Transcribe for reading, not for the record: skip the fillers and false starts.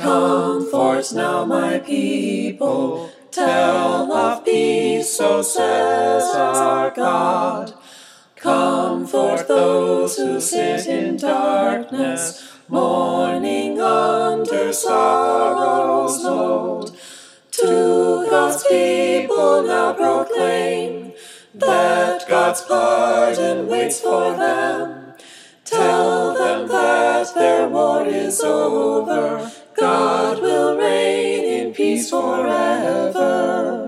Comfort now, my people, tell of peace, so says our God. Comfort those who sit in darkness, mourning under sorrow's load. To God's people now proclaim that God's pardon waits for them. Tell them that their war is over. God will reign in peace forever.